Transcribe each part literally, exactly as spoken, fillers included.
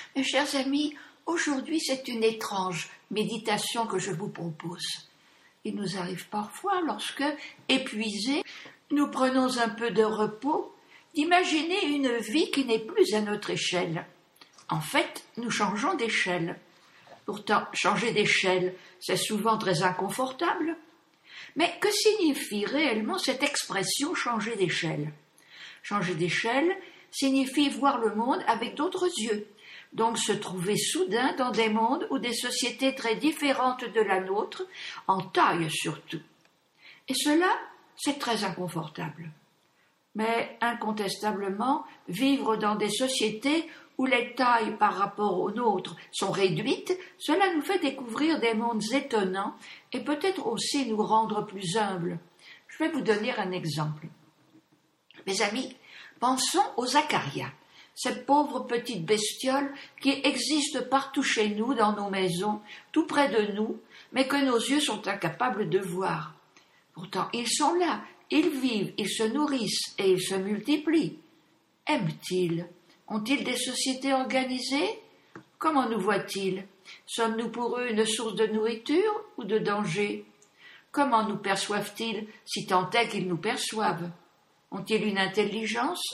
Mes chers amis, aujourd'hui c'est une étrange méditation que je vous propose. Il nous arrive parfois, lorsque, épuisés, nous prenons un peu de repos, d'imaginer une vie qui n'est plus à notre échelle. En fait, nous changeons d'échelle. Pourtant, changer d'échelle, c'est souvent très inconfortable. Mais que signifie réellement cette expression « changer d'échelle » ? Changer d'échelle signifie voir le monde avec d'autres yeux, donc se trouver soudain dans des mondes ou des sociétés très différentes de la nôtre, en taille surtout. Et cela, c'est très inconfortable. Mais incontestablement, vivre dans des sociétés où les tailles par rapport aux nôtres sont réduites, cela nous fait découvrir des mondes étonnants et peut-être aussi nous rendre plus humbles. Je vais vous donner un exemple. Mes amis, pensons aux acarias, ces pauvres petites bestioles qui existent partout chez nous, dans nos maisons, tout près de nous, mais que nos yeux sont incapables de voir. Pourtant, ils sont là, ils vivent, ils se nourrissent et ils se multiplient. Aiment-ils ? Ont-ils des sociétés organisées ? Comment nous voient-ils ? Sommes-nous pour eux une source de nourriture ou de danger ? Comment nous perçoivent-ils, si tant est qu'ils nous perçoivent ? Ont-ils une intelligence ?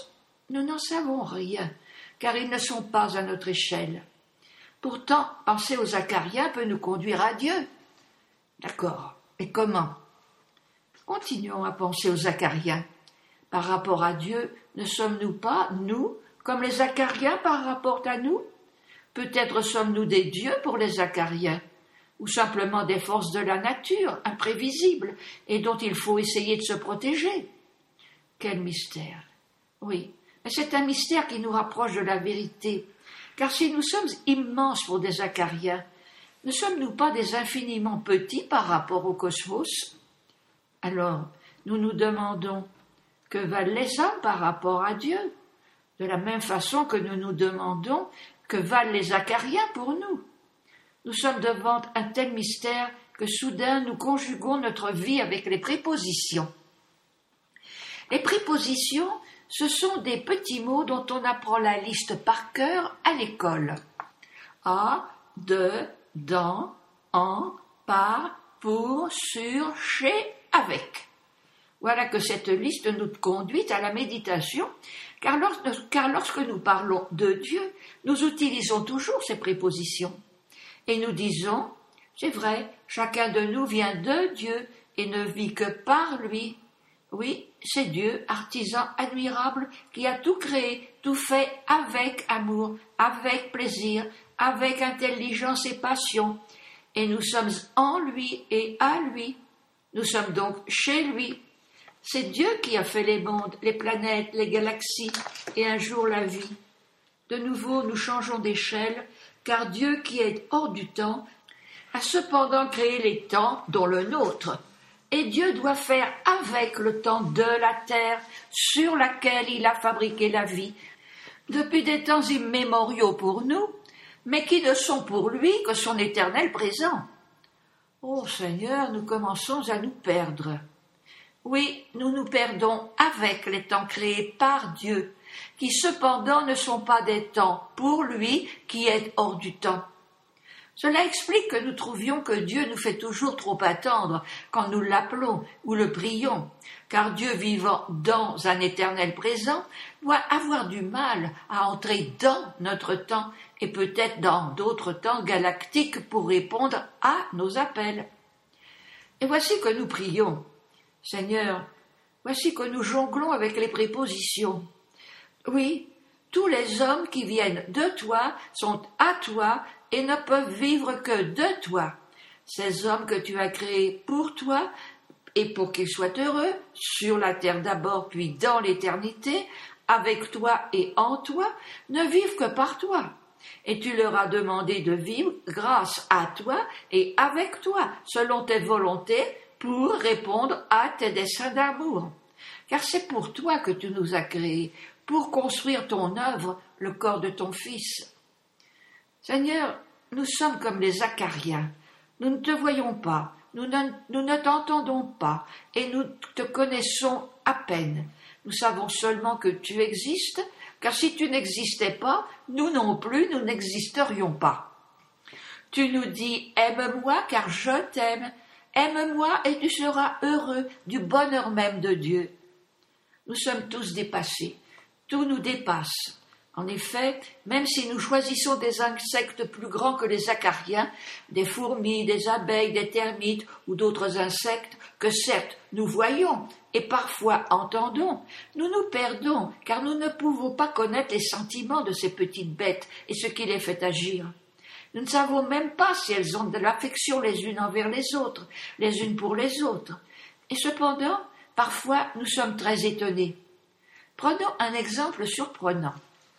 Nous n'en savons rien, car ils ne sont pas à notre échelle. Pourtant, penser aux acariens peut nous conduire à Dieu. D'accord, mais comment ? Continuons à penser aux acariens. Par rapport à Dieu, ne sommes-nous pas, nous, comme les acariens par rapport à nous ? Peut-être sommes-nous des dieux pour les acariens, ou simplement des forces de la nature, imprévisibles, et dont il faut essayer de se protéger. Quel mystère ! Oui, mais c'est un mystère qui nous rapproche de la vérité, car si nous sommes immenses pour des acariens, ne sommes-nous pas des infiniment petits par rapport au cosmos ? Alors, nous nous demandons, que valent les hommes par rapport à Dieu ? De la même façon que nous nous demandons que valent les acariens pour nous. Nous sommes devant un tel mystère que soudain nous conjuguons notre vie avec les prépositions. Les prépositions, ce sont des petits mots dont on apprend la liste par cœur à l'école. À, de, dans, en, par, pour, sur, chez, avec. Voilà que cette liste nous conduit à la méditation, car lorsque, car lorsque nous parlons de Dieu, nous utilisons toujours ces prépositions. Et nous disons, c'est vrai, chacun de nous vient de Dieu et ne vit que par lui. Oui, c'est Dieu, artisan admirable, qui a tout créé, tout fait avec amour, avec plaisir, avec intelligence et passion. Et nous sommes en lui et à lui. Nous sommes donc chez lui. C'est Dieu qui a fait les mondes, les planètes, les galaxies et un jour la vie. De nouveau, nous changeons d'échelle, car Dieu qui est hors du temps a cependant créé les temps, dont le nôtre. Et Dieu doit faire avec le temps de la terre sur laquelle il a fabriqué la vie, depuis des temps immémoriaux pour nous, mais qui ne sont pour lui que son éternel présent. Ô Seigneur, nous commençons à nous perdre. Oui, nous nous perdons avec les temps créés par Dieu, qui cependant ne sont pas des temps pour lui qui est hors du temps. Cela explique que nous trouvions que Dieu nous fait toujours trop attendre quand nous l'appelons ou le prions, car Dieu vivant dans un éternel présent doit avoir du mal à entrer dans notre temps et peut-être dans d'autres temps galactiques pour répondre à nos appels. Et voici que nous prions. Seigneur, voici que nous jonglons avec les prépositions. Oui, tous les hommes qui viennent de toi sont à toi et ne peuvent vivre que de toi. Ces hommes que tu as créés pour toi et pour qu'ils soient heureux, sur la terre d'abord puis dans l'éternité, avec toi et en toi, ne vivent que par toi. Et tu leur as demandé de vivre grâce à toi et avec toi, selon tes volontés, pour répondre à tes desseins d'amour. Car c'est pour toi que tu nous as créés, pour construire ton œuvre, le corps de ton Fils. Seigneur, nous sommes comme les acariens. Nous ne te voyons pas, nous ne, nous ne t'entendons pas, et nous te connaissons à peine. Nous savons seulement que tu existes, car si tu n'existais pas, nous non plus, nous n'existerions pas. Tu nous dis « Aime-moi car je t'aime ». Aime-moi et tu seras heureux du bonheur même de Dieu. Nous sommes tous dépassés. Tout nous dépasse. En effet, même si nous choisissons des insectes plus grands que les acariens, des fourmis, des abeilles, des termites ou d'autres insectes que certes nous voyons et parfois entendons, nous nous perdons car nous ne pouvons pas connaître les sentiments de ces petites bêtes et ce qui les fait agir. Nous ne savons même pas si elles ont de l'affection les unes envers les autres, les unes pour les autres. Et cependant, parfois, nous sommes très étonnés. Prenons un exemple surprenant.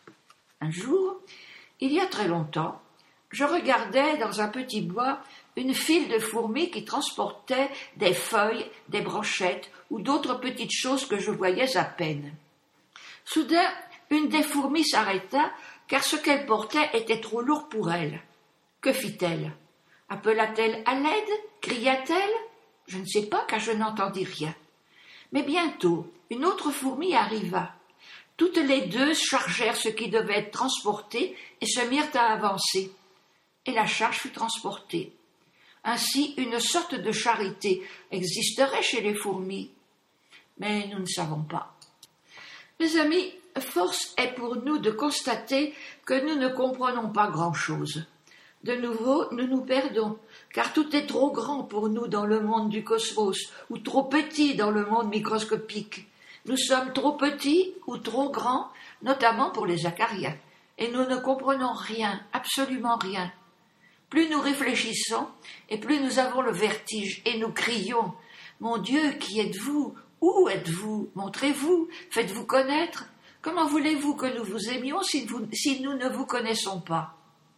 Un jour, il y a très longtemps, je regardais dans un petit bois une file de fourmis qui transportaient des feuilles, des brochettes ou d'autres petites choses que je voyais à peine. Soudain, une des fourmis s'arrêta car ce qu'elle portait était trop lourd pour elle. Que fit-elle? Appela-t-elle à l'aide? Cria-t-elle? Je ne sais pas, car je n'entendis rien. Mais bientôt, une autre fourmi arriva. Toutes les deux chargèrent ce qui devait être transporté et se mirent à avancer. Et la charge fut transportée. Ainsi, une sorte de charité existerait chez les fourmis. Mais nous ne savons pas. Mes amis, force est pour nous de constater que nous ne comprenons pas grand-chose. De nouveau, nous nous perdons, car tout est trop grand pour nous dans le monde du cosmos, ou trop petit dans le monde microscopique. Nous sommes trop petits ou trop grands, notamment pour les acariens, et nous ne comprenons rien, absolument rien. Plus nous réfléchissons, et plus nous avons le vertige, et nous crions « Mon Dieu, qui êtes-vous? Où êtes-vous? Montrez-vous, faites-vous connaître. Comment voulez-vous que nous vous aimions si, vous, si nous ne vous connaissons pas ?»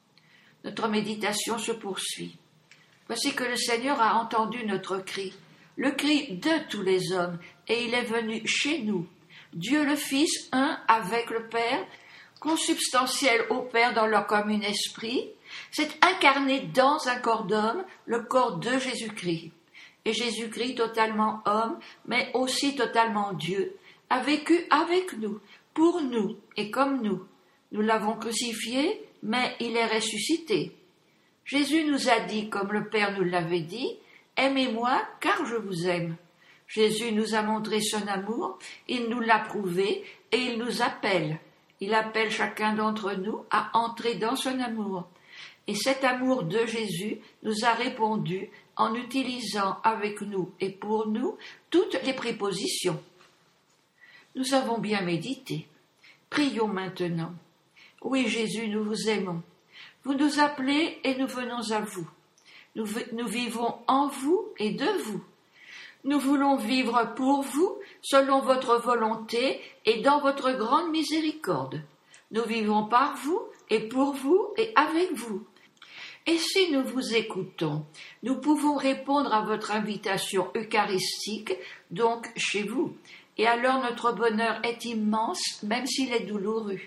Notre méditation se poursuit. Voici que le Seigneur a entendu notre cri, le cri de tous les hommes, et il est venu chez nous. Dieu le Fils, un avec le Père, consubstantiel au Père dans leur commun esprit, s'est incarné dans un corps d'homme, le corps de Jésus-Christ. Et Jésus-Christ, totalement homme, mais aussi totalement Dieu, a vécu avec nous, pour nous et comme nous. Nous l'avons crucifié, mais il est ressuscité. Jésus nous a dit, comme le Père nous l'avait dit, « Aimez-moi, car je vous aime ». Jésus nous a montré son amour, il nous l'a prouvé, et il nous appelle. Il appelle chacun d'entre nous à entrer dans son amour. Et cet amour de Jésus nous a répondu en utilisant avec nous et pour nous toutes les prépositions. Nous avons bien médité. Prions maintenant. Oui, Jésus, nous vous aimons. Vous nous appelez et nous venons à vous. Nous, nous vivons en vous et de vous. Nous voulons vivre pour vous, selon votre volonté et dans votre grande miséricorde. Nous vivons par vous et pour vous et avec vous. Et si nous vous écoutons, nous pouvons répondre à votre invitation eucharistique, donc chez vous. Et alors notre bonheur est immense, même s'il est douloureux.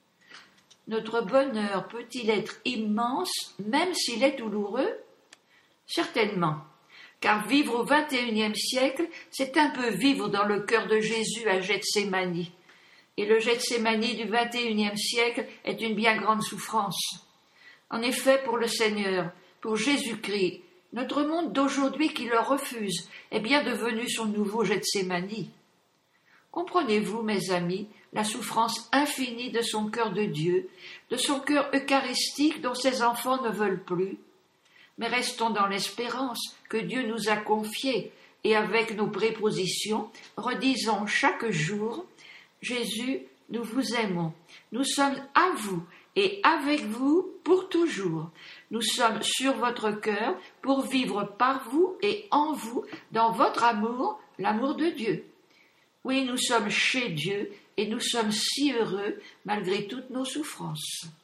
Notre bonheur peut-il être immense, même s'il est douloureux? Certainement, car vivre au vingt et unième siècle, c'est un peu vivre dans le cœur de Jésus à Gethsémani. Et le Gethsémani du vingt et unième siècle est une bien grande souffrance. En effet, pour le Seigneur, pour Jésus-Christ, notre monde d'aujourd'hui qui le refuse est bien devenu son nouveau Gethsémani. Comprenez-vous, mes amis, la souffrance infinie de son cœur de Dieu, de son cœur eucharistique dont ses enfants ne veulent plus? Mais restons dans l'espérance que Dieu nous a confiée et avec nos prépositions, redisons chaque jour « Jésus, nous vous aimons, nous sommes à vous et avec vous pour toujours. Nous sommes sur votre cœur pour vivre par vous et en vous dans votre amour, l'amour de Dieu. » Oui, nous sommes chez Dieu et nous sommes si heureux malgré toutes nos souffrances.